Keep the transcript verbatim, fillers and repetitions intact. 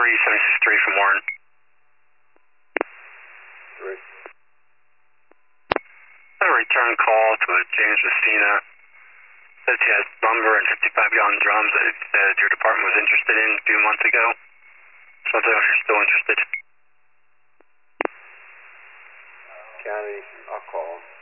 three seven six three from Warren. Three. A return call to a James Messina. Says he has lumber and fifty-five gallon drums that it said your department was interested in a few months ago. So I don't know if you're still interested. County, I'll call him.